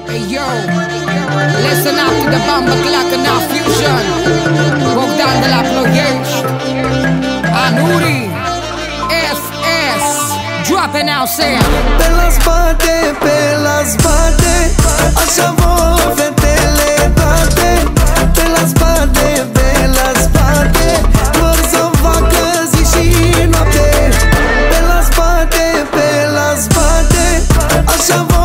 Hey yo, listen up to the Bamba Clock and our fusion. Bogdan de la Ploiești, Anuri, FS. Drop it now, say it. Pe la spate, așa vor fetele toate. Pe la spate, vor să facă zi și noapte. Pe la spate, așa vor